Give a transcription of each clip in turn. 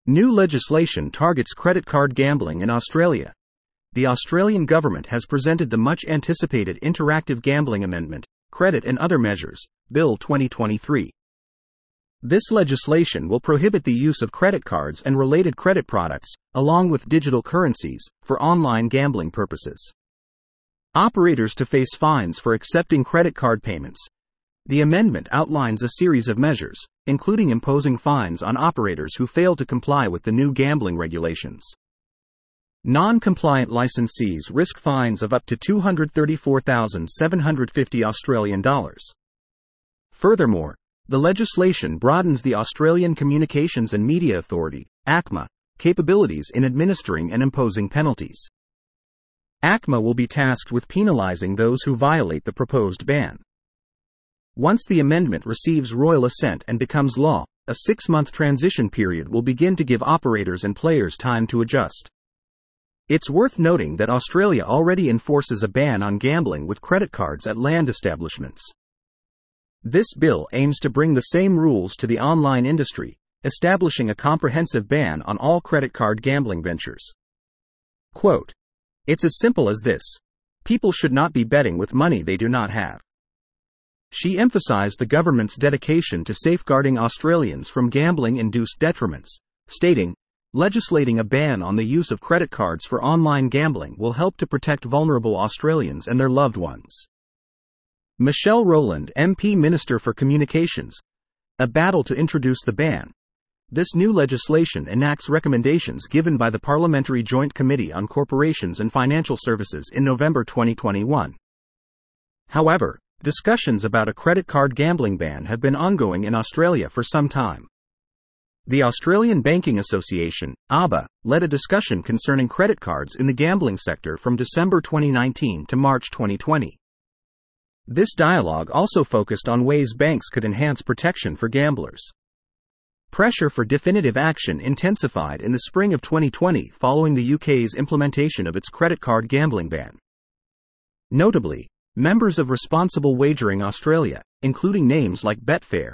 New legislation targets credit card gambling in Australia. The Australian government has presented the much-anticipated Interactive Gambling Amendment, Credit and Other Measures, Bill 2023. This legislation will prohibit the use of credit cards and related credit products, along with digital currencies, for online gambling purposes. Operators to face fines for accepting credit card payments. The amendment outlines a series of measures, including imposing fines on operators who fail to comply with the new gambling regulations. Non-compliant licensees risk fines of up to $234,750 Furthermore, the legislation broadens the Australian Communications and Media Authority, ACMA, capabilities in administering and imposing penalties. ACMA will be tasked with penalising those who violate the proposed ban. Once the amendment receives royal assent and becomes law, a 6-month transition period will begin to give operators and players time to adjust. It's worth noting that Australia already enforces a ban on gambling with credit cards at land establishments. This bill aims to bring the same rules to the online industry, establishing a comprehensive ban on all credit card gambling ventures. Quote, "It's as simple as this. People should not be betting with money they do not have." She emphasized the government's dedication to safeguarding Australians from gambling-induced detriments, stating, "Legislating a ban on the use of credit cards for online gambling will help to protect vulnerable Australians and their loved ones." Michelle Rowland, MP Minister for Communications. A battle to introduce the ban. This new legislation enacts recommendations given by the Parliamentary Joint Committee on Corporations and Financial Services in November 2021. However, discussions about a credit card gambling ban have been ongoing in Australia for some time. The Australian Banking Association, ABA, led a discussion concerning credit cards in the gambling sector from December 2019 to March 2020. This dialogue also focused on ways banks could enhance protection for gamblers. Pressure for definitive action intensified in the spring of 2020 following the UK's implementation of its credit card gambling ban. Notably, members of Responsible Wagering Australia, including names like Betfair,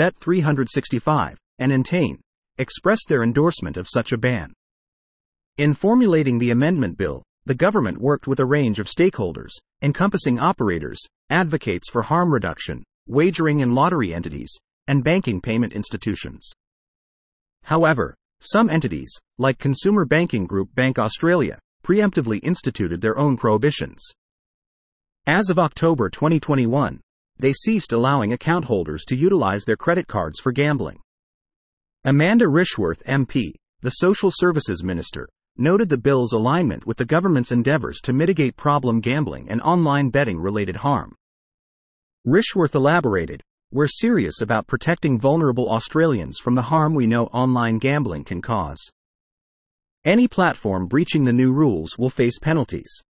Bet365, and Entain, expressed their endorsement of such a ban. In formulating the amendment bill, the government worked with a range of stakeholders, encompassing operators, advocates for harm reduction, wagering and lottery entities, and banking payment institutions. However, some entities, like consumer banking group Bank Australia, preemptively instituted their own prohibitions. As of October 2021, they ceased allowing account holders to utilize their credit cards for gambling. Amanda Rishworth, MP, the Social Services Minister, noted the bill's alignment with the government's endeavours to mitigate problem gambling and online betting-related harm. Rishworth elaborated, "We're serious about protecting vulnerable Australians from the harm we know online gambling can cause. Any platform breaching the new rules will face penalties."